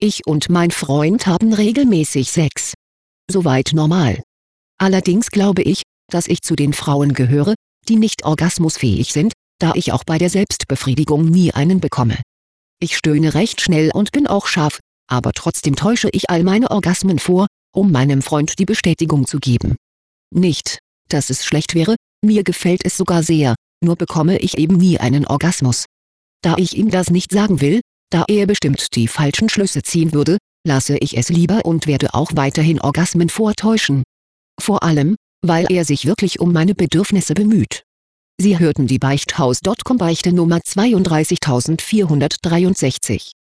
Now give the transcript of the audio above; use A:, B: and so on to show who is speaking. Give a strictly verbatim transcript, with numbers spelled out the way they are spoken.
A: Ich und mein Freund haben regelmäßig Sex. Soweit normal. Allerdings glaube ich, dass ich zu den Frauen gehöre, die nicht orgasmusfähig sind, da ich auch bei der Selbstbefriedigung nie einen bekomme. Ich stöhne recht schnell und bin auch scharf, aber trotzdem täusche ich all meine Orgasmen vor, um meinem Freund die Bestätigung zu geben. Nicht, dass es schlecht wäre, mir gefällt es sogar sehr, nur bekomme ich eben nie einen Orgasmus. Da ich ihm das nicht sagen will, da er bestimmt die falschen Schlüsse ziehen würde, lasse ich es lieber und werde auch weiterhin Orgasmen vortäuschen. Vor allem, weil er sich wirklich um meine Bedürfnisse bemüht. Sie hörten die Beichthaus Punkt com Beichte Nummer zweiunddreißigtausendvierhundertdreiundsechzig.